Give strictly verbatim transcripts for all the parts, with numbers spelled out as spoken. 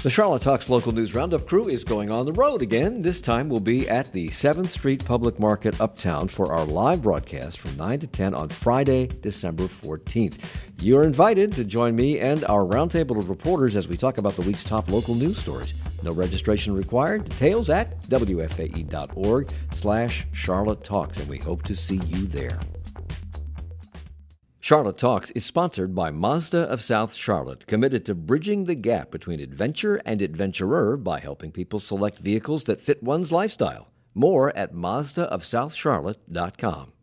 The Charlotte Talks Local News Roundup crew is going on the road again. This time we'll be at the seventh Street Public Market Uptown for our live broadcast from nine to ten on Friday, December fourteenth. You're invited to join me and our roundtable of reporters as we talk about the week's top local news stories. No registration required. Details at W F A E dot org slash Charlotte Talks, and we hope to see you there. Charlotte Talks is sponsored by Mazda of South Charlotte, committed to bridging the gap between adventure and adventurer by helping people select vehicles that fit one's lifestyle. More at Mazda of South Charlotte dot com.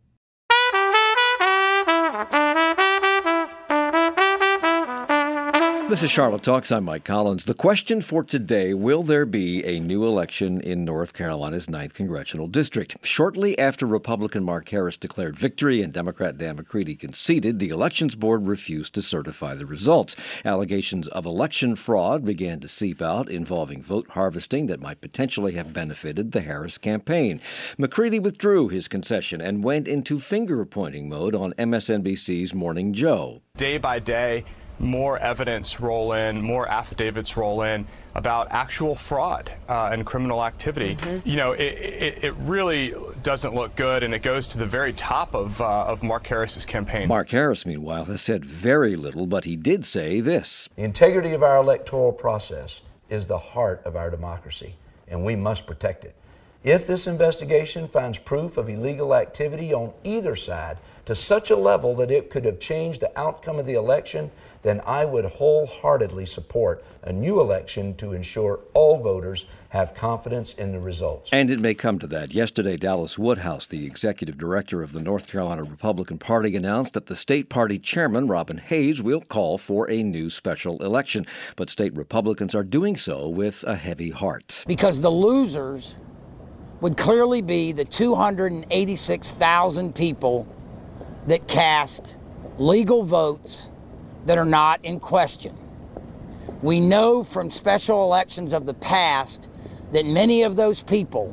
This is Charlotte Talks. I'm Mike Collins. The question for today, will there be a new election in North Carolina's ninth Congressional District? Shortly after Republican Mark Harris declared victory and Democrat Dan McCready conceded, the Elections Board refused to certify the results. Allegations of election fraud began to seep out involving vote harvesting that might potentially have benefited the Harris campaign. McCready withdrew his concession and went into finger-pointing mode on M S N B C's Morning Joe. Day by day, more evidence roll in, more affidavits roll in about actual fraud uh, and criminal activity. Mm-hmm. You know, it, it, it really doesn't look good, and it goes to the very top of, uh, of Mark Harris's campaign. Mark Harris, meanwhile, has said very little, but he did say this. The integrity of our electoral process is the heart of our democracy, and we must protect it. If this investigation finds proof of illegal activity on either side to such a level that it could have changed the outcome of the election, then I would wholeheartedly support a new election to ensure all voters have confidence in the results. And it may come to that. Yesterday, Dallas Woodhouse, the executive director of the North Carolina Republican Party, announced that the state party chairman, Robin Hayes, will call for a new special election. But state Republicans are doing so with a heavy heart. Because the losers would clearly be the two hundred eighty-six thousand people that cast legal votes that are not in question. We know from special elections of the past that many of those people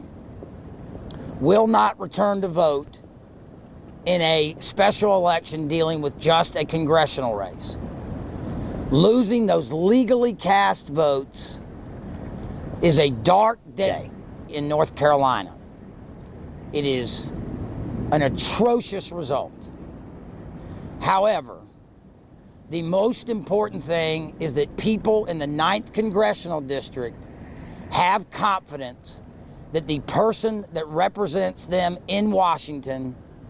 will not return to vote in a special election dealing with just a congressional race. Losing those legally cast votes is a dark day in North Carolina. It is an atrocious result. However, the most important thing is that people in the ninth Congressional District have confidence that the person that represents them in Washington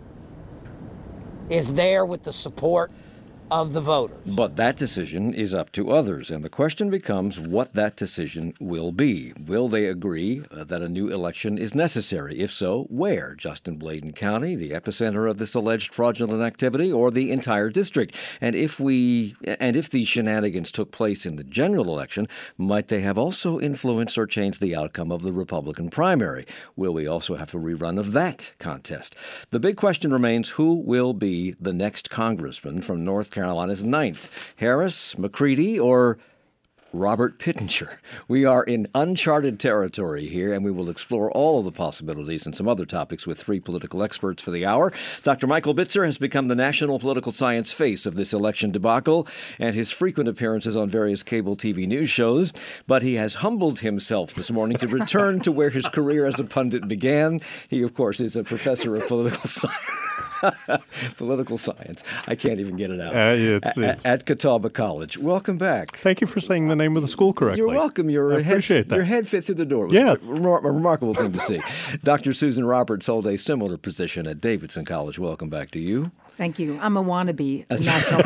is there with the support of the voters. But that decision is up to others, and the question becomes what that decision will be. Will they agree uh, that a new election is necessary? If so, where? Just in Bladen County, the epicenter of this alleged fraudulent activity, or the entire district? And if we and if these shenanigans took place in the general election, might they have also influenced or changed the outcome of the Republican primary? Will we also have a rerun of that contest? The big question remains, who will be the next congressman from North Carolina's ninth? Harris, McCready, or Robert Pittenger? We are in uncharted territory here, and we will explore all of the possibilities and some other topics with three political experts for the hour. Doctor Michael Bitzer has become the national political science face of this election debacle and his frequent appearances on various cable T V news shows, but he has humbled himself this morning to return to where his career as a pundit began. He, of course, is a professor of political science. Political science. I can't even get it out. Uh, it's, it's, at, at Catawba College. Welcome back. Thank you for saying the name of the school correctly. You're welcome. Your I head, appreciate that. Your head fit through the door. It was yes. a, remar- a remarkable thing to see. Doctor Susan Roberts held a similar position at Davidson College. Welcome back to you. Thank you. I'm a wannabe national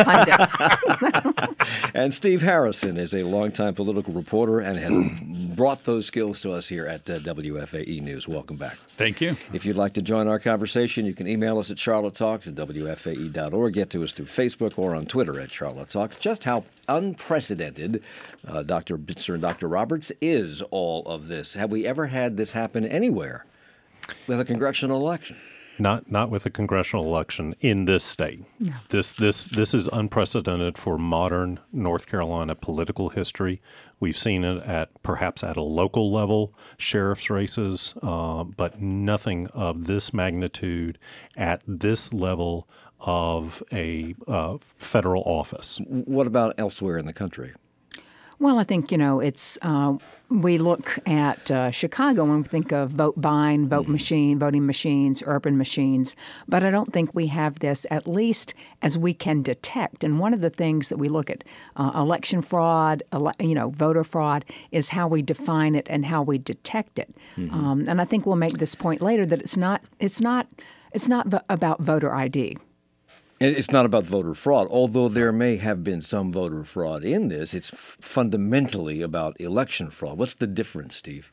pundit. And Steve Harrison is a longtime political reporter and has brought those skills to us here at uh, W F A E News. Welcome back. Thank you. If you'd like to join our conversation, you can email us at charlotte talks at W F A E dot org. Get to us through Facebook or on Twitter at Charlotte Talks. Just how unprecedented uh, Doctor Bitzer and Doctor Roberts is all of this. Have we ever had this happen anywhere with a congressional election? Not not with a congressional election in this state. No. This this this is unprecedented for modern North Carolina political history. We've seen it at perhaps at a local level, sheriff's races, uh, but nothing of this magnitude at this level of a uh, federal office. What about elsewhere in the country? Well, I think, you know, it's uh, we look at uh, Chicago and we think of vote buying, vote mm-hmm. machine, voting machines, urban machines. But I don't think we have this, at least as we can detect. And one of the things that we look at, uh, election fraud, ele- you know, voter fraud, is how we define it and how we detect it. Mm-hmm. Um, and I think we'll make this point later that it's not, it's not, it's not v- about voter I D. It's not about voter fraud, although there may have been some voter fraud in this. It's f- fundamentally about election fraud. What's the difference, Steve?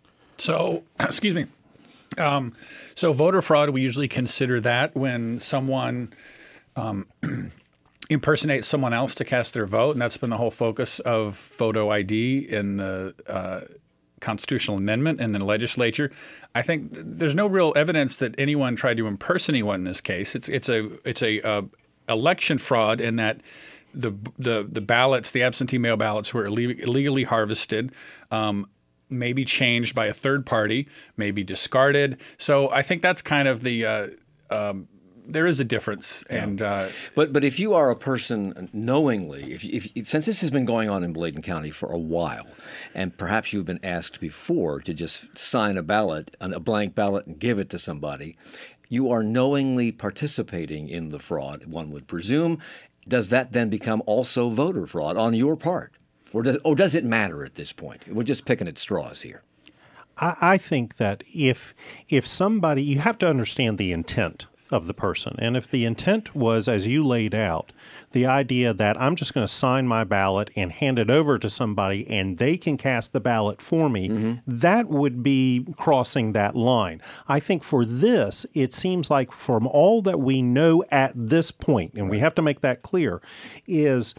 So, excuse me. Um, so voter fraud, we usually consider that when someone um, impersonates someone else to cast their vote, and that's been the whole focus of photo I D in the uh, constitutional amendment and the legislature. I think th- there's no real evidence that anyone tried to impersonate anyone in this case. It's it's a it's a uh, election fraud in that the the the ballots, the absentee mail ballots, were illeg- illegally harvested, um, maybe changed by a third party, maybe discarded. So I think that's kind of the uh, um, there is a difference. Yeah. And uh, but but if you are a person knowingly, if, if since this has been going on in Bladen County for a while, and perhaps you've been asked before to just sign a ballot, a blank ballot, and give it to somebody, you are knowingly participating in the fraud, one would presume. Does that then become also voter fraud on your part? Or does, or does it matter at this point? We're just picking at straws here. I, I think that if if somebody, you have to understand the intent of the person. And if the intent was, as you laid out, the idea that I'm just going to sign my ballot and hand it over to somebody and they can cast the ballot for me, mm-hmm. that would be crossing that line. I think for this, it seems like from all that we know at this point, and we have to make that clear, is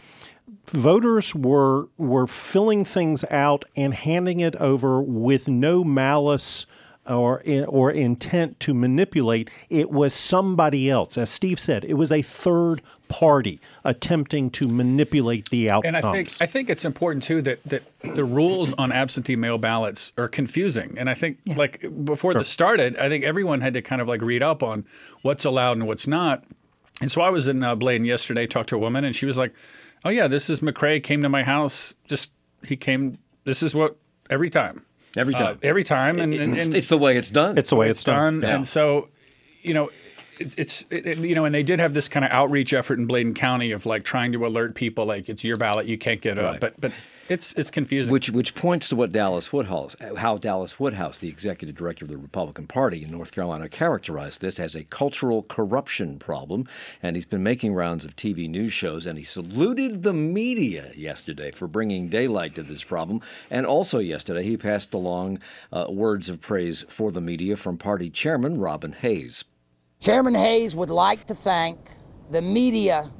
voters were were filling things out and handing it over with no malice or or intent to manipulate. It was somebody else. As Steve said, it was a third party attempting to manipulate the outcomes. And I think I think it's important too that that the rules on absentee mail ballots are confusing. And I think yeah. like before sure. this started, I think everyone had to kind of like read up on what's allowed and what's not. And so I was in uh, Bladen yesterday, talked to a woman, and she was like, "Oh yeah, this is McCray came to my house. Just he came. This is what every time." Every time. Uh, every time. And, and, and, and it's the way it's done. It's the way it's, it's done. done. Yeah. And so, you know, it, it's, it, you know, and they did have this kind of outreach effort in Bladen County of like trying to alert people like it's your ballot, you can't get it right. up. But, but it's it's confusing. Which which points to what Dallas Woodhouse, how Dallas Woodhouse, the executive director of the Republican Party in North Carolina, characterized this as a cultural corruption problem. And he's been making rounds of T V news shows, and he saluted the media yesterday for bringing daylight to this problem. And also yesterday, he passed along uh, words of praise for the media from party chairman Robin Hayes. Chairman Hayes would like to thank the media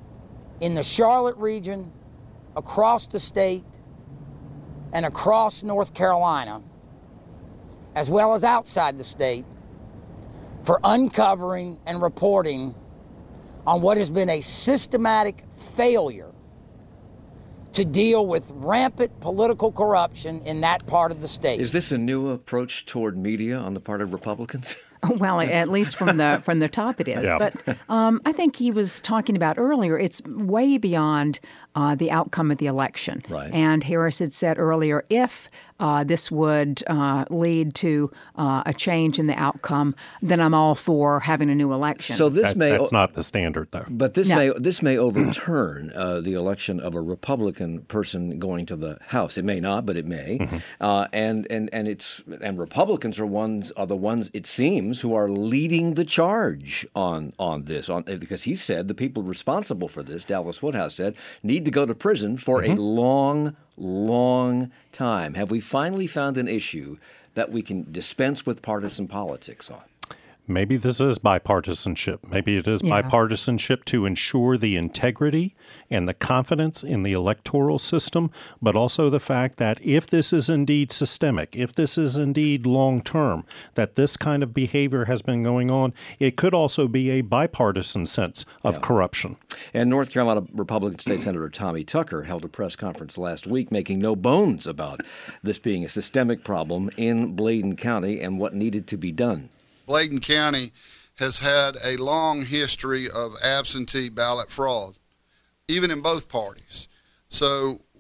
in the Charlotte region, across the state, and across North Carolina, as well as outside the state, for uncovering and reporting on what has been a systematic failure to deal with rampant political corruption in that part of the state. Is this a new approach toward media on the part of Republicans? Well, at least from the from the top it is. Yeah. But um, I think he was talking about earlier, it's way beyond uh, the outcome of the election. Right. And Harris had said earlier, if uh, this would uh, lead to uh, a change in the outcome, then I'm all for having a new election. So this that, may that's not the standard, though. But this no. may this may overturn uh, the election of a Republican person going to the House. It may not, but it may. Mm-hmm. Uh, and and and it's and Republicans are ones are the ones it seems who are leading the charge on on this. On because he said the people responsible for this, Dallas Woodhouse said, need to go to prison for mm-hmm. a long, long time. Have we finally found an issue that we can dispense with partisan politics on? Maybe this is bipartisanship. Maybe it is yeah. bipartisanship to ensure the integrity and the confidence in the electoral system, but also the fact that if this is indeed systemic, if this is indeed long-term, that this kind of behavior has been going on, it could also be a bipartisan sense of yeah. corruption. And North Carolina Republican State Senator Tommy Tucker held a press conference last week making no bones about this being a systemic problem in Bladen County and what needed to be done. Bladen County has had a long history of absentee ballot fraud, even in both parties. So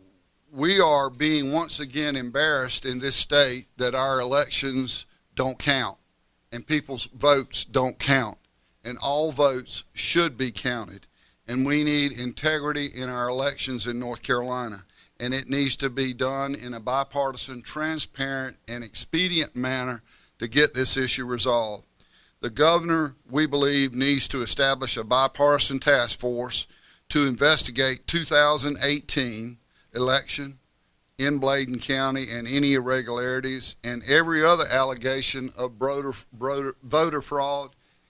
we are being once again embarrassed in this state that our elections don't count and people's votes don't count, and all votes should be counted. And we need integrity in our elections in North Carolina, and it needs to be done in a bipartisan, transparent, and expedient manner to get this issue resolved. The governor, we believe, needs to establish a bipartisan task force to investigate two thousand eighteen election in Bladen County and any irregularities and every other allegation of voter, voter, voter fraud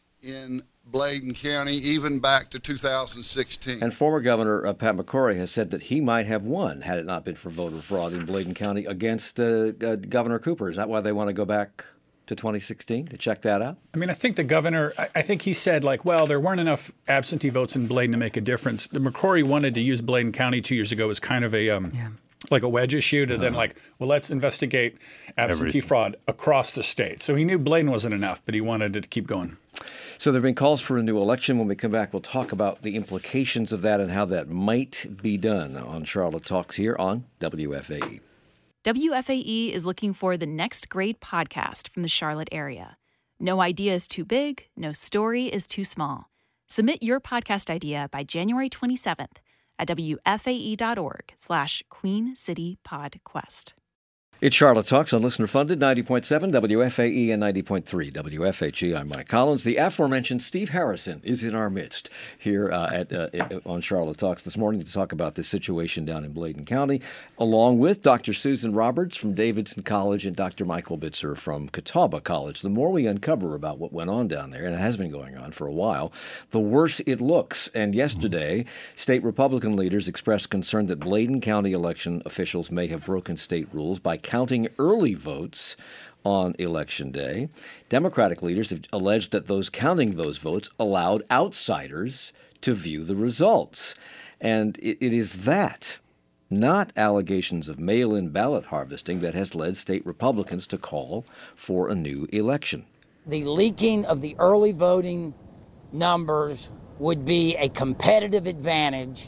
in Bladen County, even back to two thousand sixteen. And former Governor uh, Pat McCrory has said that he might have won had it not been for voter fraud in Bladen County against uh, uh, Governor Cooper. Is that why they want to go back to twenty sixteen to check that out? I mean, I think the governor, I, I think he said, like, well, there weren't enough absentee votes in Bladen to make a difference. The McCrory wanted to use Bladen County two years ago as kind of a um, yeah. like a wedge issue to uh, then like, well, let's investigate absentee everything. fraud across the state. So he knew Bladen wasn't enough, but he wanted to keep going. So there have been calls for a new election. When we come back, we'll talk about the implications of that and how that might be done on Charlotte Talks here on W F A E. W F A E is looking for the next great podcast from the Charlotte area. No idea is too big, no story is too small. Submit your podcast idea by January twenty-seventh at W F A E dot org slash Queen City PodQuest. It's Charlotte Talks on listener-funded ninety point seven W F A E and ninety point three W F H E. I'm Mike Collins. The aforementioned Steve Harrison is in our midst here uh, at uh, on Charlotte Talks this morning to talk about this situation down in Bladen County, along with Doctor Susan Roberts from Davidson College and Doctor Michael Bitzer from Catawba College. The more we uncover about what went on down there, and it has been going on for a while, the worse it looks. And yesterday, state Republican leaders expressed concern that Bladen County election officials may have broken state rules by counting early votes on Election Day. Democratic leaders have alleged that those counting those votes allowed outsiders to view the results. And it, it is that, not allegations of mail-in ballot harvesting, that has led state Republicans to call for a new election. The leaking of the early voting numbers would be a competitive advantage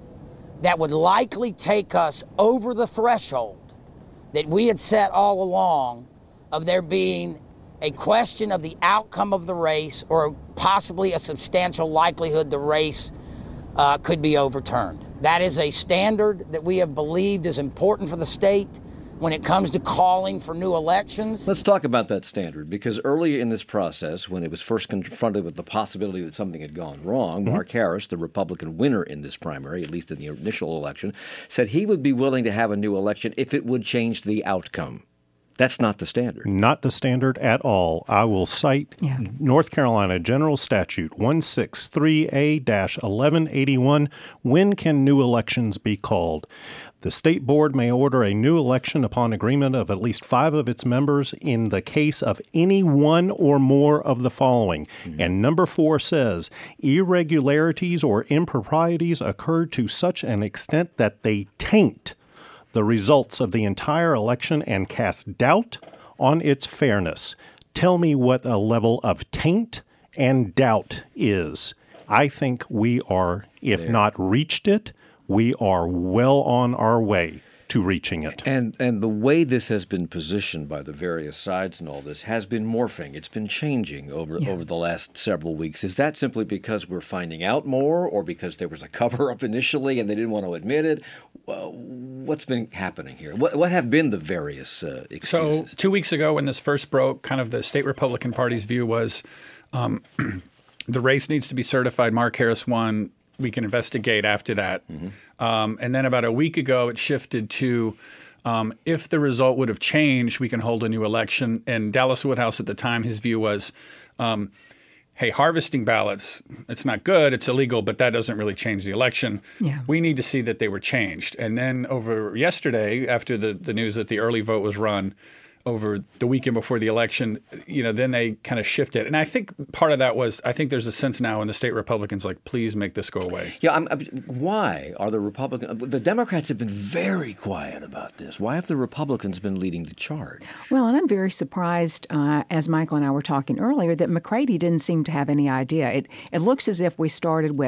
that would likely take us over the threshold that we had set all along of there being a question of the outcome of the race or possibly a substantial likelihood the race uh, could be overturned. That is a standard that we have believed is important for the state when it comes to calling for new elections. Let's talk about that standard, because early in this process, when it was first confronted with the possibility that something had gone wrong, mm-hmm. Mark Harris, the Republican winner in this primary, at least in the initial election, said he would be willing to have a new election if it would change the outcome. That's not the standard. Not the standard at all. I will cite yeah. North Carolina General Statute one sixty-three A eleven eighty-one. When can new elections be called? The state board may order a new election upon agreement of at least five of its members in the case of any one or more of the following. Mm-hmm. And number four says, irregularities or improprieties occurred to such an extent that they taint the results of the entire election and cast doubt on its fairness. Tell me what a level of taint and doubt is. I think we are, if there. not reached it, we are well on our way to reaching it. And and the way this has been positioned by the various sides and all this has been morphing. It's been changing over, yeah. over the last several weeks. Is that simply because we're finding out more, or because there was a cover-up initially and they didn't want to admit it? Well, what's been happening here? What, what have been the various uh, excuses? So two weeks ago when this first broke, kind of the state Republican Party's view was um, the race needs to be certified. Mark Harris won. We can investigate after that. Mm-hmm. Um, and then about a week ago, it shifted to um, if the result would have changed, we can hold a new election. And Dallas Woodhouse at the time, his view was, um, hey, harvesting ballots, it's not good, it's illegal, but that doesn't really change the election. Yeah. We need to see that they were changed. And then over yesterday, after the, the news that the early vote was run, over the weekend before the election, you know, then they kind of shifted. And I think part of that was, I think there's a sense now in the state Republicans, like, please make this go away. Yeah, I'm, I'm, why are the Republicans, the Democrats have been very quiet about this. Why have the Republicans been leading the charge? Well, and I'm very surprised, uh, as Michael and I were talking earlier, that McCready didn't seem to have any idea. It, it looks as if we started with,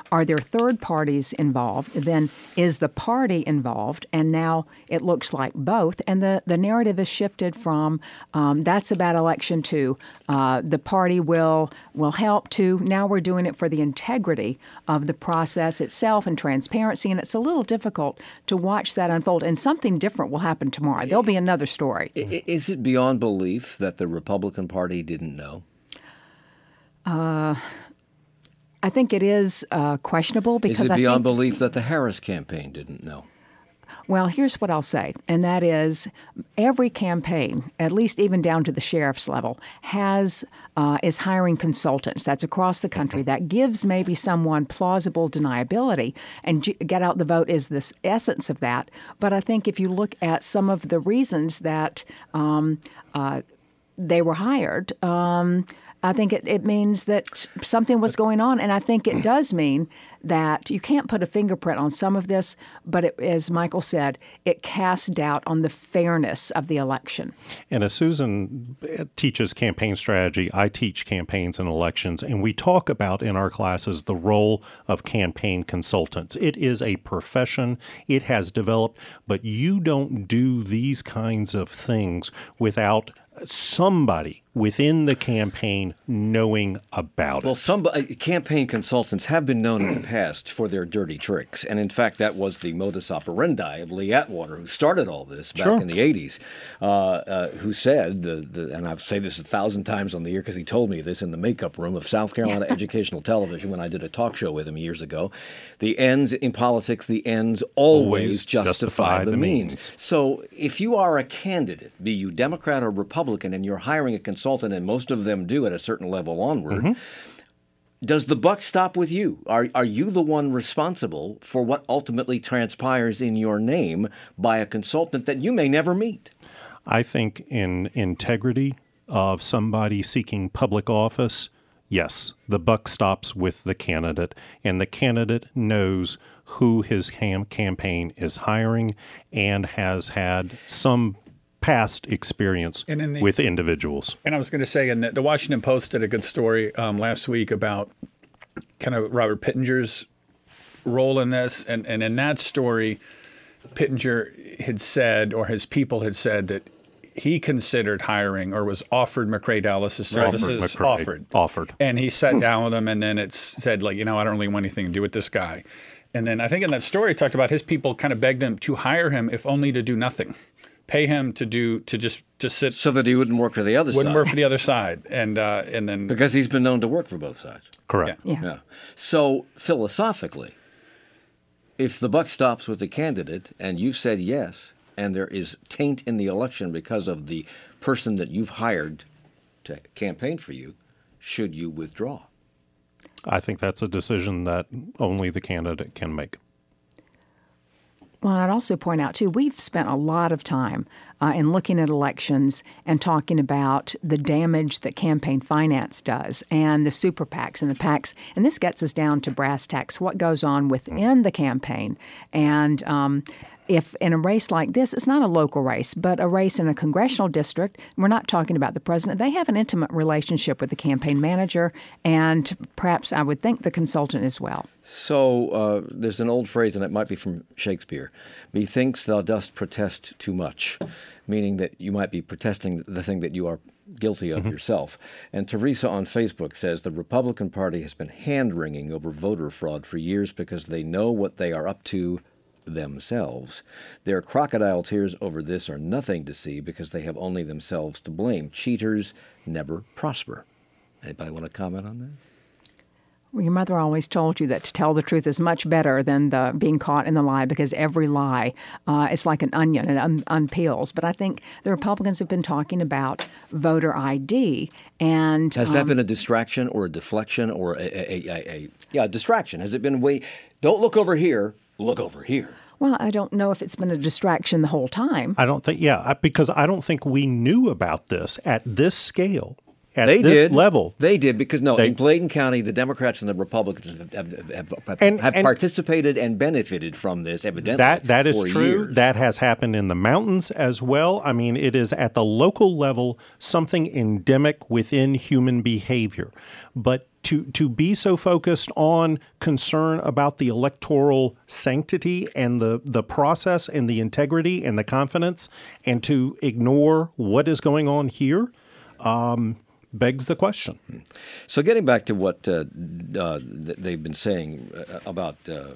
are there third parties involved? Then is the party involved? And now it looks like both. And the, the narrative is shifted from um, that's about election to uh, the party will will help to now we're doing it for the integrity of the process itself and transparency. And it's a little difficult to watch that unfold. And something different will happen tomorrow. There'll be another story. Is it beyond belief that the Republican Party didn't know? Uh, I think it is uh, questionable because Is it I beyond think, belief that the Harris campaign didn't know? Well, here's what I'll say, and that is every campaign, at least even down to the sheriff's level, has uh, is hiring consultants. That's across the country. That gives maybe someone plausible deniability, and G- Get Out the Vote is the essence of that. But I think if you look at some of the reasons that um, uh, they were hired, um, I think it, it means that something was going on, and I think it does mean that you can't put a fingerprint on some of this, but it, as Michael said, it casts doubt on the fairness of the election. And as Susan teaches campaign strategy, I teach campaigns and elections, and we talk about in our classes the role of campaign consultants. It is a profession. It has developed, but you don't do these kinds of things without somebody within the campaign knowing about Well, it. some uh, campaign consultants have been known in the past for their dirty tricks. And in fact, that was the modus operandi of Lee Atwater, who started all this back Sure. in the eighties, uh, uh, who said, the, the, and I've said this a thousand times on the air because he told me this in the makeup room of South Carolina Educational Television when I did a talk show with him years ago, the ends in politics, the ends always, Always justify, justify the, the means. means. So if you are a candidate, be you Democrat or Republican, and you're hiring a consultant, and most of them do at a certain level onward, mm-hmm. does the buck stop with you? Are are you the one responsible for what ultimately transpires in your name by a consultant that you may never meet? I think in integrity of somebody seeking public office, yes, the buck stops with the candidate, and the candidate knows who his cam- campaign is hiring and has had some past experience the, with individuals. And I was going to say, and the, the Washington Post did a good story um, last week about kind of Robert Pittenger's role in this. And, and in that story, Pittenger had said, or his people had said, that he considered hiring or was offered McCrae Dulles' services. Offered, offered. Offered. And he sat down with him, and then it said, like, you know, I don't really want anything to do with this guy. And then I think in that story, it talked about his people kind of begged him to hire him, if only to do nothing. Pay him to do to just to sit so that he wouldn't work for the other wouldn't side. Wouldn't work for the other side, and uh, and then because he's been known to work for both sides. Correct. Yeah. yeah. So philosophically, if the buck stops with the candidate and you've said yes, and there is taint in the election because of the person that you've hired to campaign for you, should you withdraw? I think that's a decision that only the candidate can make. Well, and I'd also point out, too, we've spent a lot of time uh, in looking at elections and talking about the damage that campaign finance does and the super PACs and the PACs. And this gets us down to brass tacks, what goes on within the campaign. And um, if in a race like this, it's not a local race, but a race in a congressional district, we're not talking about the president. They have an intimate relationship with the campaign manager and perhaps, I would think, the consultant as well. So uh, there's an old phrase, and it might be from Shakespeare, methinks thou dost protest too much, meaning that you might be protesting the thing that you are guilty of mm-hmm. yourself. And Teresa on Facebook says the Republican Party has been hand-wringing over voter fraud for years because they know what they are up to themselves. Their crocodile tears over this are nothing to see because they have only themselves to blame. Cheaters never prosper. Anybody want to comment on that? Well, your mother always told you that to tell the truth is much better than the being caught in the lie because every lie uh, is like an onion and un- unpeels. But I think the Republicans have been talking about voter I D. And has um, that been a distraction or a deflection or a, a, a, a yeah a distraction? Has it been way? Don't look over here. Look over here. Well, I don't know if it's been a distraction the whole time. I don't think, yeah, because I don't think we knew about this at this scale At they this did. level. They did because, no, They- in Bladen County, the Democrats and the Republicans have, have, have, have, And- have and- participated and benefited from this, evidently. That that is for true. years. That has happened in the mountains as well. I mean, it is at the local level something endemic within human behavior. But to to be so focused on concern about the electoral sanctity and the, the process and the integrity and the confidence, and to ignore what is going on here, um, begs the question. So getting back to what uh, uh, th- they've been saying uh, about uh, uh,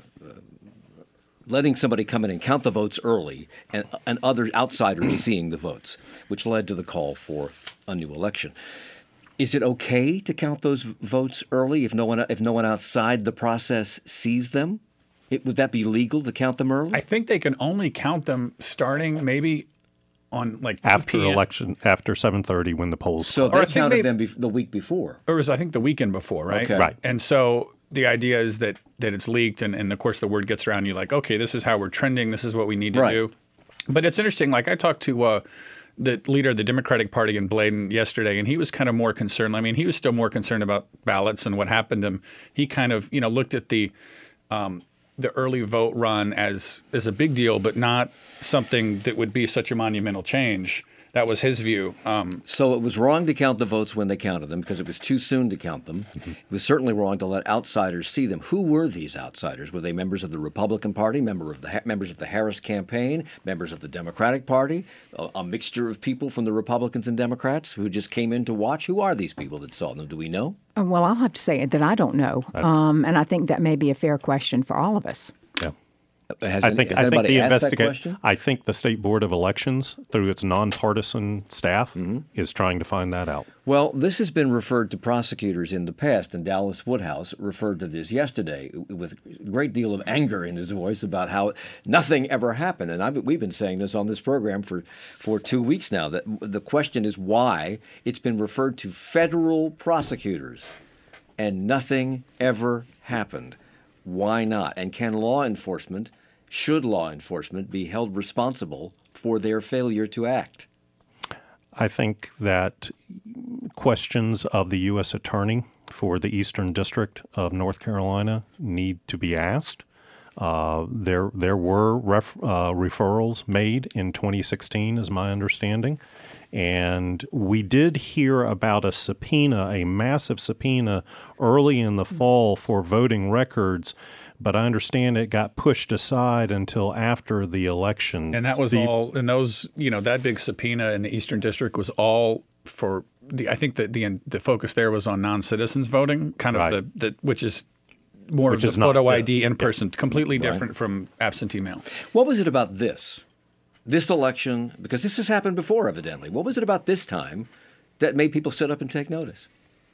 letting somebody come in and count the votes early and, and other outsiders seeing the votes, which led to the call for a new election. Is it okay to count those votes early if no one if no one outside the process sees them? It, would that be legal to count them early? I think they can only count them starting maybe on like After two p m election, after seven thirty when the polls so close. Or I they think counted maybe- them bef- the week before. Or it was, I think, the weekend before, right? Okay. Right. And so the idea is that that it's leaked, and, and of course the word gets around. You're like, okay, this is how we're trending. This is what we need to Right. do. But it's interesting. Like I talked to uh, the leader of the Democratic Party in Bladen yesterday, and he was kind of more concerned. I mean, he was still more concerned about ballots and what happened to him. He kind of, you know, looked at the um, the early vote run as as a big deal, but not something that would be such a monumental change. That was his view. Um, So it was wrong to count the votes when they counted them because it was too soon to count them. Mm-hmm. It was certainly wrong to let outsiders see them. Who were these outsiders? Were they members of the Republican Party, member of the members of the Harris campaign, members of the Democratic Party, a, a mixture of people from the Republicans and Democrats who just came in to watch? Who are these people that saw them? Do we know? Uh, Well, I'll have to say that I don't know. Um, and I think that may be a fair question for all of us. Yeah. Has, I any- think has I think anybody the asked that investigation. question? I think the State Board of Elections, through its nonpartisan staff, Mm-hmm. is trying to find that out. Well, this has been referred to prosecutors in the past, and Dallas Woodhouse referred to this yesterday with a great deal of anger in his voice about how nothing ever happened. And I've, we've been saying this on this program for, for two weeks now, that the question is why it's been referred to federal prosecutors and nothing ever happened. Why not? And can law enforcement, should law enforcement be held responsible for their failure to act? I think that questions of the U S Attorney for the Eastern District of North Carolina need to be asked. Uh, there, there were ref, uh, referrals made in twenty sixteen, is my understanding. And we did hear about a subpoena, a massive subpoena, early in the fall for voting records, but I understand it got pushed aside until after the election. And that was The- all, and those, you know, that big subpoena in the Eastern District was all for the, I think that the the focus there was on non-citizens voting, kind of Right. the, the, which is more Which of is the not photo this. I D in Yeah. person, completely different from absentee mail. What was it about this, this election, because this has happened before, evidently. What was it about this time that made people sit up and take notice?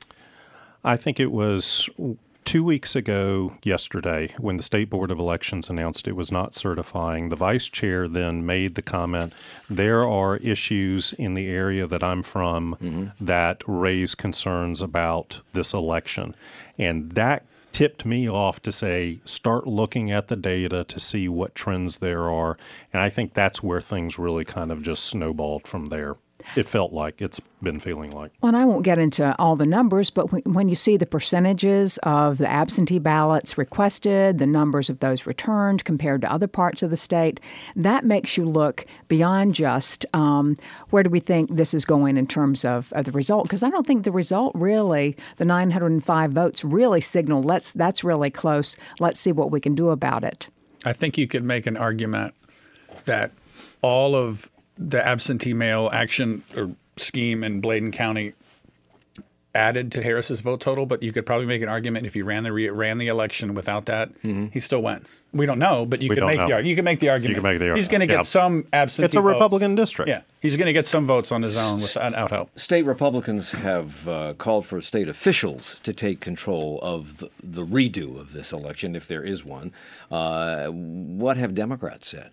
I think it was two weeks ago yesterday when the State Board of Elections announced it was not certifying. The vice chair then made the comment, there are issues in the area that I'm from Mm-hmm. that raise concerns about this election. And that tipped me off to say, start looking at the data to see what trends there are. And I think that's where things really kind of just snowballed from there. It felt like, it's been feeling like. Well, and I won't get into all the numbers, but when, when you see the percentages of the absentee ballots requested, the numbers of those returned compared to other parts of the state, that makes you look beyond just um, where do we think this is going in terms of, of the result? Because I don't think the result really, the nine hundred five votes, really signaled let's that's really close. Let's see what we can do about it. I think you could make an argument that all of the absentee mail action or scheme in Bladen County added to Harris's vote total, but you could probably make an argument if he ran the re- ran the election without that, he still wins. We don't know, but you We could don't make know. the argument. You can make the argument. can make the He's argument, going to get yeah. some absentee. It's a votes. Republican district. Yeah, he's going to get some votes on his own without help. State Republicans have uh, called for state officials to take control of the, the redo of this election, if there is one. Uh, what have Democrats said?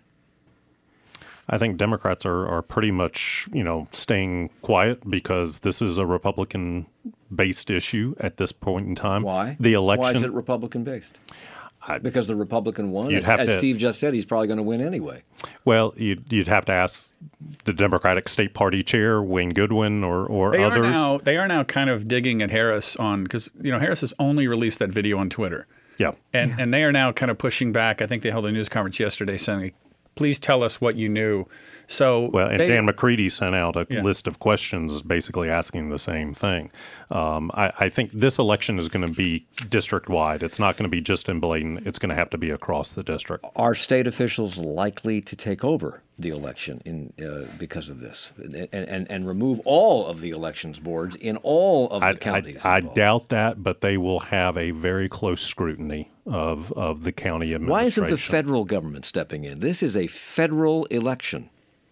I think Democrats are, are pretty much, you know, staying quiet because this is a Republican-based issue at this point in time. Why? The election. Why is it Republican-based? I- Because the Republican won. You'd As, have as to- Steve just said, he's probably going to win anyway. Well, you'd, you'd have to ask the Democratic State Party chair, Wayne Goodwin, or, or they others? Are now, they are now kind of digging at Harris on, because, you know, Harris has only released that video on Twitter. Yeah. And, yeah. and they are now kind of pushing back. I think they held a news conference yesterday saying, please tell us what you knew. So well, and they, Dan McCready sent out a yeah. list of questions basically asking the same thing. Um, I, I think this election is going to be district-wide. It's not going to be just in Bladen. It's going to have to be across the district. Are state officials likely to take over the election in uh, because of this and, and, and remove all of the elections boards in all of the I, counties? I, I doubt that, but they will have a very close scrutiny of, of the county administration. Why isn't the federal government stepping in? This is a federal election.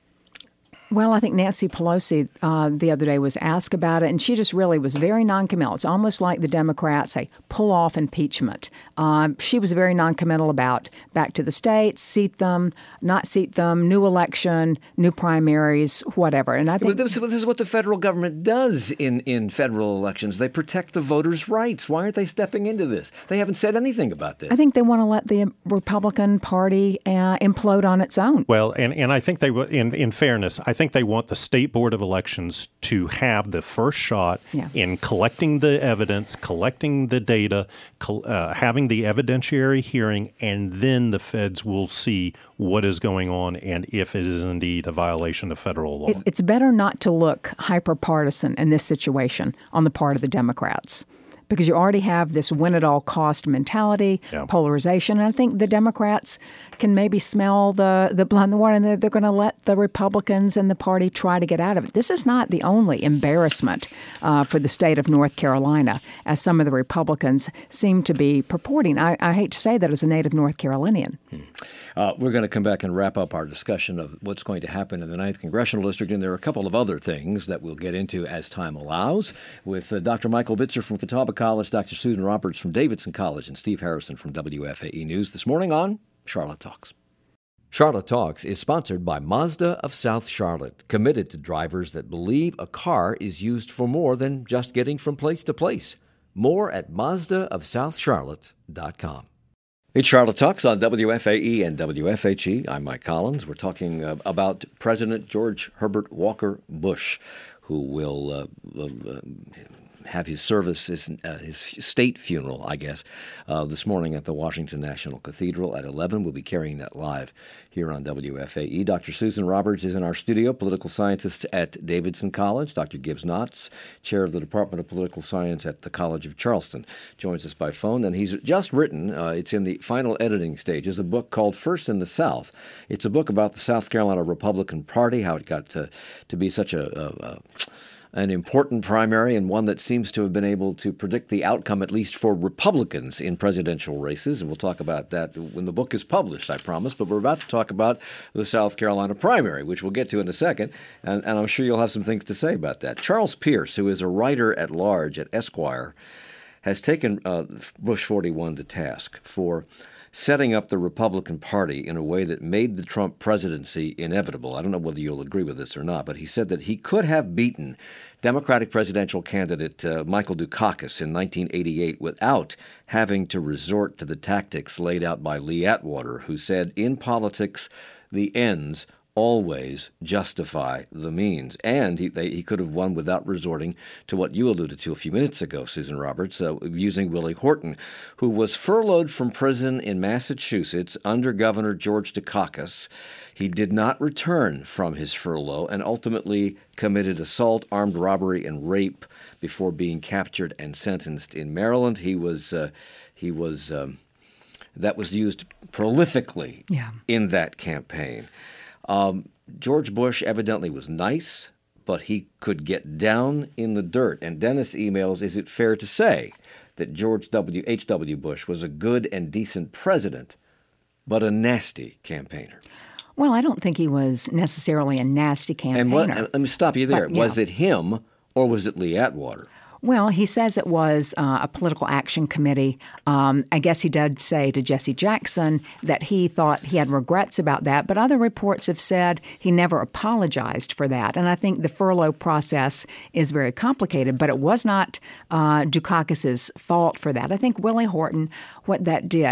Well, I think Nancy Pelosi uh, the other day was asked about it, and she just really was very noncommittal. It's almost like the Democrats say, pull off impeachment. Um, she was very noncommittal about back to the states, seat them, not seat them, new election, new primaries, whatever. And I think but this, this is what the federal government does in, in federal elections. They protect the voters' rights. Why aren't they stepping into this? They haven't said anything about this. I think they want to let the Republican Party uh, implode on its own. Well, and, and I think they would, in, in fairness, I think they want the State Board of Elections to have the first shot yeah. in collecting the evidence, collecting the data, uh, having the evidentiary hearing, and then the feds will see what is going on and if it is indeed a violation of federal law. It, it's better not to look hyper-partisan in this situation on the part of the Democrats, because you already have this win-at-all-cost mentality, yeah. polarization. And I think the Democrats can maybe smell the, the blood in the water, and they're, they're going to let the Republicans and the party try to get out of it. This is not the only embarrassment uh, for the state of North Carolina, as some of the Republicans seem to be purporting. I, I hate to say that as a native North Carolinian. Hmm. Uh, we're going to come back and wrap up our discussion of what's going to happen in the ninth Congressional District, and there are a couple of other things that we'll get into as time allows with uh, Doctor Michael Bitzer from Catawba College, Doctor Susan Roberts from Davidson College, and Steve Harrison from W F A E News this morning on Charlotte Talks. Charlotte Talks is sponsored by Mazda of South Charlotte, committed to drivers that believe a car is used for more than just getting from place to place. More at Mazda of South Charlotte dot com. It's Charlotte Talks on W F A E and W F H E. I'm Mike Collins. We're talking uh, about President George Herbert Walker Bush, who will uh, uh, have his service, his, uh, his state funeral, I guess, uh, this morning at the Washington National Cathedral at eleven. We'll be carrying that live here on W F A E. Doctor Susan Roberts is in our studio, political scientist at Davidson College. Doctor Gibbs Knotts, chair of the Department of Political Science at the College of Charleston, joins us by phone. And he's just written, uh, it's in the final editing stages, a book called First in the South. It's a book about the South Carolina Republican Party, how it got to, to be such a... a, a an important primary and one that seems to have been able to predict the outcome, at least for Republicans in presidential races. And we'll talk about that when the book is published, I promise. But we're about to talk about the South Carolina primary, which we'll get to in a second. And, and I'm sure you'll have some things to say about that. Charles Pierce, who is a writer at large at Esquire, has taken uh, Bush forty-one to task for setting up the Republican Party in a way that made the Trump presidency inevitable. I don't know whether you'll agree with this or not, but he said that he could have beaten Democratic presidential candidate uh, Michael Dukakis in nineteen eighty-eight without having to resort to the tactics laid out by Lee Atwater, who said, in politics, the ends always justify the means. And he, they, he could have won without resorting to what you alluded to a few minutes ago, Susan Roberts, uh, using Willie Horton, who was furloughed from prison in Massachusetts under Governor George Dukakis. He did not return from his furlough and ultimately committed assault, armed robbery, and rape before being captured and sentenced in Maryland. He was, uh, he was, um, that was used prolifically yeah. in that campaign. Um, George Bush evidently was nice, but he could get down in the dirt. And Dennis emails, is it fair to say that George W. H W. Bush was a good and decent president, but a nasty campaigner? Well, I don't think he was necessarily a nasty campaigner. And what, let me stop you there. But, yeah. Was it him or was it Lee Atwater? Well, he says it was uh, a political action committee. Um, I guess he did say to Jesse Jackson that he thought he had regrets about that, but other reports have said he never apologized for that. And I think the furlough process is very complicated, but it was not uh, Dukakis's fault for that. I think Willie Horton, what that did,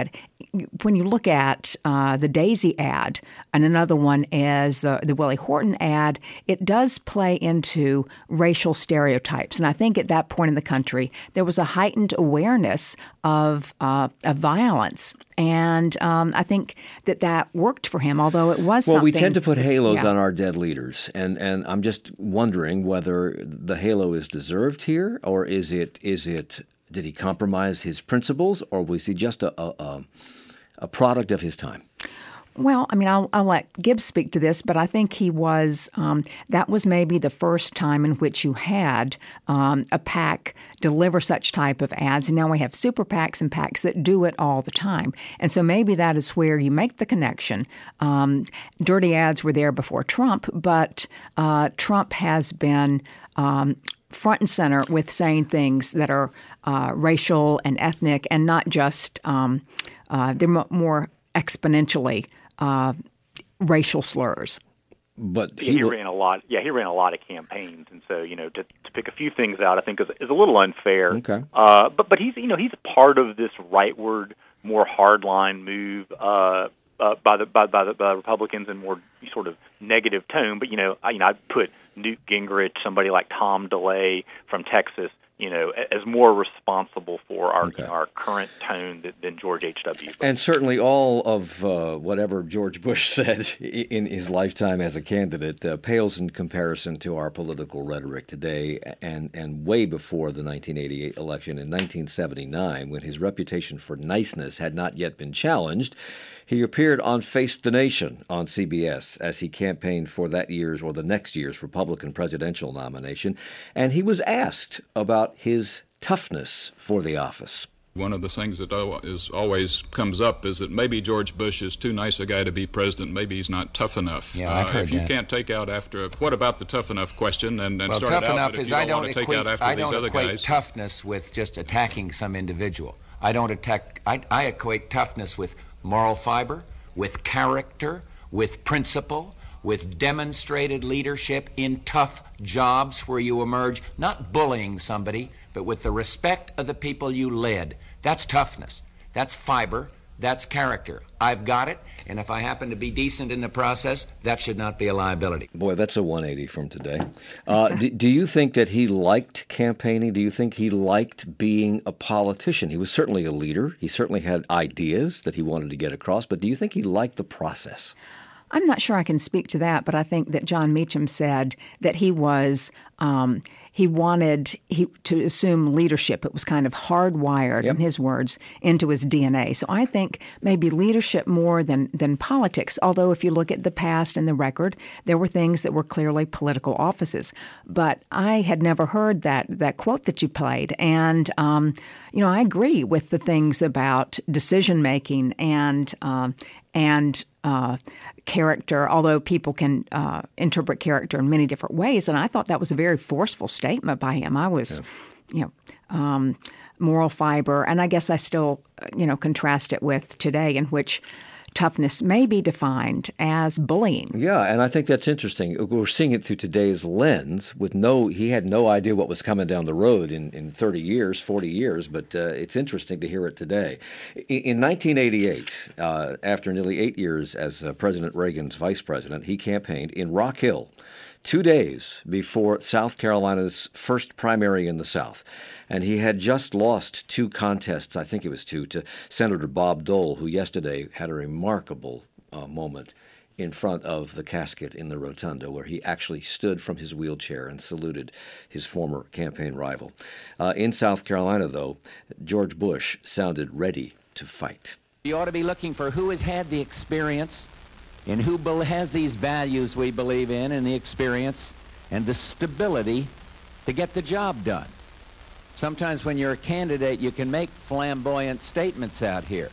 when you look at uh, the Daisy ad and another one is the, the Willie Horton ad, it does play into racial stereotypes. And I think at that point in the country, there was a heightened awareness of, uh, of violence. And um, I think that that worked for him, although it was well, something... we tend to put halos yeah. on our dead leaders, and, and I'm just wondering whether the halo is deserved here, or is it is it did he compromise his principles, or was he just a a, a product of his time? Well, I mean, I'll, I'll let Gibbs speak to this, but I think he was, um, that was maybe the first time in which you had um, a PAC deliver such type of ads. And now we have super PACs and PACs that do it all the time. And so maybe that is where you make the connection. Um, dirty ads were there before Trump, but uh, Trump has been um, front and center with saying things that are uh, racial and ethnic and not just, um, uh, they're m- more exponentially Uh, racial slurs. But he, he ran a lot. Yeah, he ran a lot of campaigns, and so you know, to, to pick a few things out, I think is, is a little unfair. Okay. Uh, but but he's you know he's part of this rightward, more hardline move uh, uh, by the by, by the by Republicans in more sort of negative tone. But you know, I, you know, I put Newt Gingrich, somebody like Tom DeLay from Texas, you know, as more responsible for our okay. you know, our current tone than, than George H W Bush. And certainly all of uh, whatever George Bush said in his lifetime as a candidate uh, pales in comparison to our political rhetoric today, and, and way before the nineteen eighty-eight election in nineteen seventy-nine, when his reputation for niceness had not yet been challenged. He appeared on Face the Nation on C B S as he campaigned for that year's or the next year's Republican presidential nomination, and he was asked about his toughness for the office. One of the things that is always comes up is that maybe George Bush is too nice a guy to be president. Maybe he's not tough enough. Yeah, I've uh, heard if you that. can't take out after, what about the tough enough question? And, and well, start tough it out, enough but if is you I don't, don't want to take equate, out after I these don't other equate guys. toughness with just attacking some individual. I don't attack. I, I equate toughness with moral fiber, with character, with principle, with demonstrated leadership in tough jobs where you emerge, not bullying somebody, but with the respect of the people you led. That's toughness. That's fiber. That's character. I've got it, and if I happen to be decent in the process, that should not be a liability. Boy, that's a one eighty from today. Uh, do, do you think that he liked campaigning? Do you think he liked being a politician? He was certainly a leader. He certainly had ideas that he wanted to get across, but do you think he liked the process? I'm not sure I can speak to that, but I think that John Meacham said that he was um, he wanted he to assume leadership. It was kind of hardwired, yep. in his words, into his D N A. So I think maybe leadership more than than politics. Although if you look at the past and the record, there were things that were clearly political offices. But I had never heard that that quote that you played, and um, you know I agree with the things about decision making and um, and uh, character, although people can uh, interpret character in many different ways. And I thought that was a very forceful statement by him. I was, yeah. you know, um, moral fiber. And I guess I still, you know, contrast it with today, in which toughness may be defined as bullying. Yeah, and I think that's interesting. We're seeing it through today's lens with no, he had no idea what was coming down the road in, in thirty years, forty years, but uh, it's interesting to hear it today. In, in nineteen eighty-eight, uh, after nearly eight years as uh, President Reagan's vice president, he campaigned in Rock Hill, two days before South Carolina's first primary in the South. And he had just lost two contests, I think it was two, to Senator Bob Dole, who yesterday had a remarkable uh, moment in front of the casket in the rotunda, where he actually stood from his wheelchair and saluted his former campaign rival. Uh, in South Carolina, though, George Bush sounded ready to fight. You ought to be looking for who has had the experience and who has these values we believe in, and the experience and the stability to get the job done. Sometimes when you're a candidate, you can make flamboyant statements out here.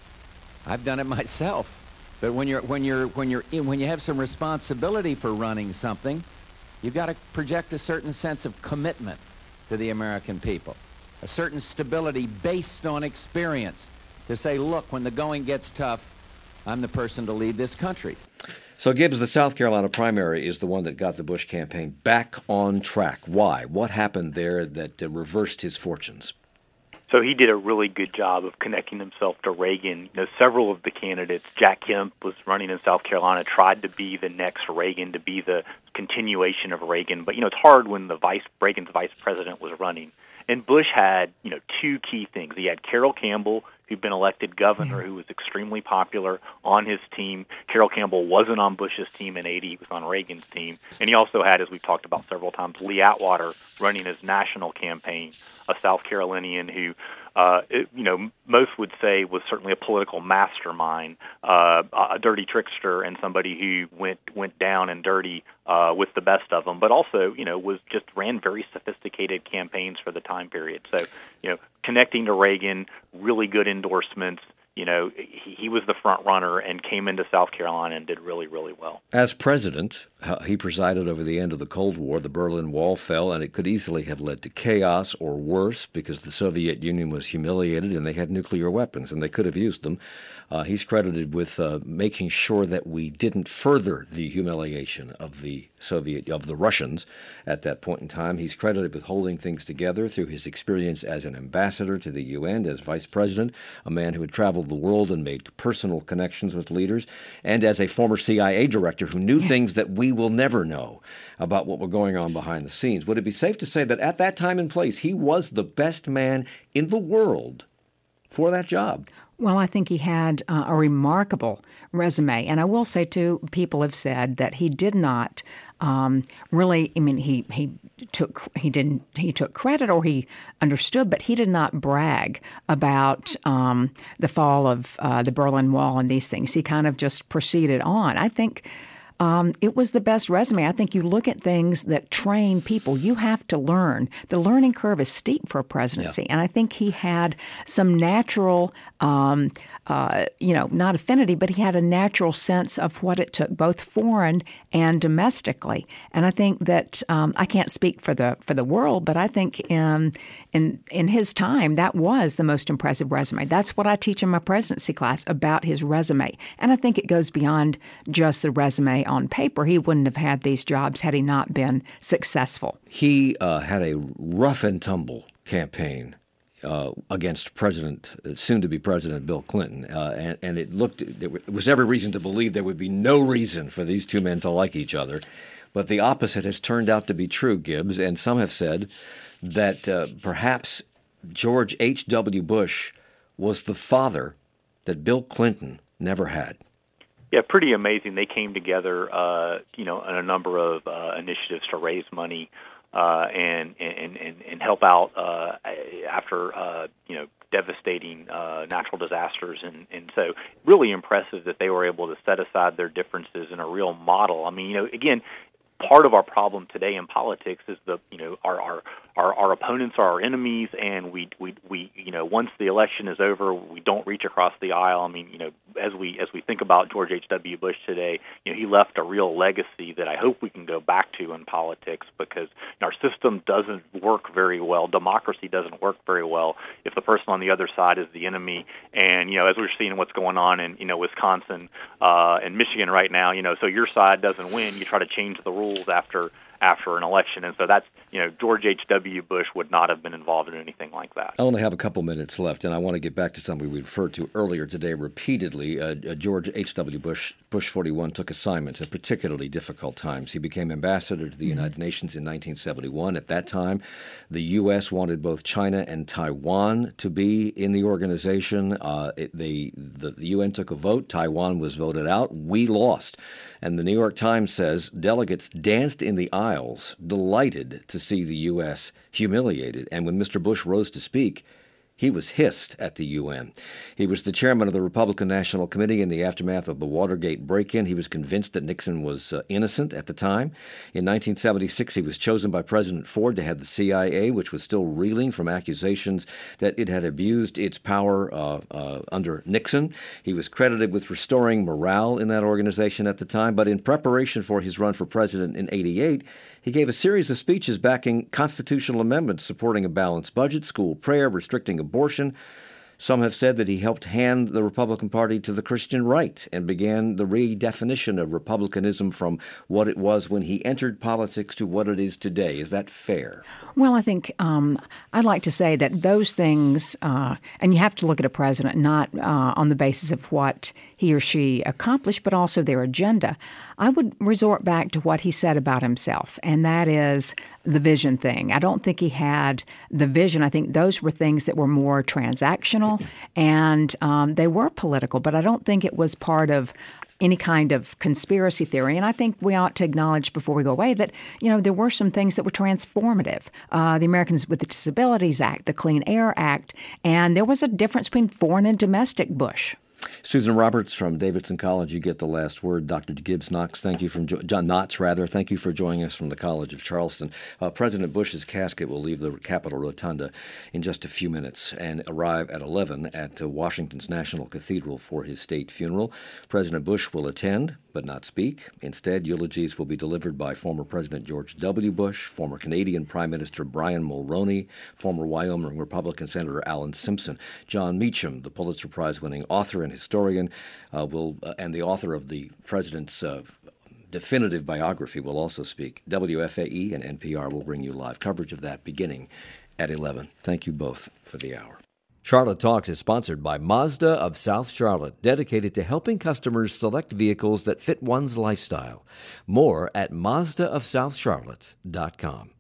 I've done it myself. But when you're when you're when you're in, when you have some responsibility for running something, you've got to project a certain sense of commitment to the American people, a certain stability based on experience, to say, look, when the going gets tough, I'm the person to lead this country. So, Gibbs, the South Carolina primary is the one that got the Bush campaign back on track. Why? What happened there that uh, reversed his fortunes? So he did a really good job of connecting himself to Reagan. You know, several of the candidates, Jack Kemp was running in South Carolina, tried to be the next Reagan, to be the continuation of Reagan. But, you know, it's hard when the vice Reagan's vice president was running. And Bush had, you know, two key things. He had Carroll Campbell, who'd been elected governor, who was extremely popular on his team. Carroll Campbell wasn't on Bush's team in eighty. He was on Reagan's team. And he also had, as we've talked about several times, Lee Atwater running his national campaign, a South Carolinian who, uh, it, you know, most would say was certainly a political mastermind, uh, a dirty trickster, and somebody who went went down and dirty uh, with the best of them, but also, you know, was just ran very sophisticated campaigns for the time period. So, you know, connecting to Reagan, really good endorsements. You know, he, he was the front runner and came into South Carolina and did really, really well. As president, he presided over the end of the Cold War. The Berlin Wall fell, and it could easily have led to chaos or worse because the Soviet Union was humiliated and they had nuclear weapons, and they could have used them. Uh, he's credited with uh, making sure that we didn't further the humiliation of the Soviet, of the Russians at that point in time. He's credited with holding things together through his experience as an ambassador to the U N, as vice president, a man who had traveled the world and made personal connections with leaders, and as a former C I A director who knew things that we will never know about what were going on behind the scenes. Would it be safe to say that at that time and place, he was the best man in the world for that job? Well, I think he had uh, a remarkable resume. And I will say, too, people have said that he did not um, really, I mean, he, he took he didn't he took credit or he understood, but he did not brag about um, the fall of uh, the Berlin Wall and these things. He kind of just proceeded on. I think Um, it was the best resume. I think you look at things that train people. You have to learn. The learning curve is steep for a presidency. Yeah. And I think he had some natural, um, uh, you know, not affinity, but he had a natural sense of what it took, both foreign and domestically. And I think that um, I can't speak for the for the world, but I think in, in in his time, that was the most impressive resume. That's what I teach in my presidency class about his resume. And I think it goes beyond just the resume on paper. He wouldn't have had these jobs had he not been successful. He uh, had a rough and tumble campaign uh, against President, soon-to-be President Bill Clinton, uh, and, and it looked there was every reason to believe there would be no reason for these two men to like each other. But the opposite has turned out to be true, Gibbs, and some have said that uh, perhaps George H W. Bush was the father that Bill Clinton never had. Yeah, pretty amazing. They came together, uh, you know, on a number of uh, initiatives to raise money uh, and, and, and, and help out uh, after, uh, you know, devastating uh, natural disasters. And, and so really impressive that they were able to set aside their differences in a real model. I mean, you know, again, part of our problem today in politics is the, you know, our, our, our, our opponents are our enemies, and we, we, we, you know, once the election is over, we don't reach across the aisle. I mean, you know, as we, as we think about George H W. Bush today, you know, he left a real legacy that I hope we can go back to in politics, because our system doesn't work very well. Democracy doesn't work very well if the person on the other side is the enemy. And, you know, as we're seeing what's going on in, you know, Wisconsin uh, and Michigan right now, you know, so your side doesn't win, you try to change the rules after after an election. And so that's, you know, George H W. Bush would not have been involved in anything like that. I only have a couple minutes left, and I want to get back to something we referred to earlier today repeatedly. Uh, uh, George H W. Bush, Bush forty-one, took assignments at particularly difficult times. He became ambassador to the mm-hmm. United Nations in nineteen seventy-one. At that time, the U S wanted both China and Taiwan to be in the organization. Uh, it, they, the, the U N took a vote. Taiwan was voted out. We lost. And the New York Times says delegates danced in the aisles, delighted to see the U S humiliated. And when Mister Bush rose to speak, he was hissed at the U N. He was the chairman of the Republican National Committee in the aftermath of the Watergate break-in. He was convinced that Nixon was uh, innocent at the time. In nineteen seventy-six, he was chosen by President Ford to head the C I A, which was still reeling from accusations that it had abused its power uh, uh, under Nixon. He was credited with restoring morale in that organization at the time, but in preparation for his run for president in eighty-eight, he gave a series of speeches backing constitutional amendments supporting a balanced budget, school prayer, restricting abortion. Some have said that he helped hand the Republican Party to the Christian right and began the redefinition of Republicanism from what it was when he entered politics to what it is today. Is that fair? Well, I think um, I'd like to say that those things, uh, and you have to look at a president not uh, on the basis of what he or she accomplished, but also their agenda. I would resort back to what he said about himself, and that is the vision thing. I don't think he had the vision. I think those were things that were more transactional, and um, they were political, but I don't think it was part of any kind of conspiracy theory. And I think we ought to acknowledge before we go away that, you know, there were some things that were transformative. Uh, the Americans with the Disabilities Act, the Clean Air Act, and there was a difference between foreign and domestic Bush. Susan Roberts from Davidson College, you get the last word. Doctor Gibbs Knox, thank you from jo- John Knotts, rather. Thank you for joining us from the College of Charleston. Uh, President Bush's casket will leave the Capitol Rotunda in just a few minutes and arrive at eleven at uh, Washington's National Cathedral for his state funeral. President Bush will attend, but not speak. Instead, eulogies will be delivered by former President George W. Bush, former Canadian Prime Minister Brian Mulroney, former Wyoming Republican Senator Alan Simpson, John Meacham, the Pulitzer Prize-winning author and historian, uh, will uh, and the author of the president's uh, definitive biography will also speak. W F A E and N P R will bring you live coverage of that beginning at eleven. Thank you both for the hour. Charlotte Talks is sponsored by Mazda of South Charlotte, dedicated to helping customers select vehicles that fit one's lifestyle. More at Mazda of South Charlotte dot com.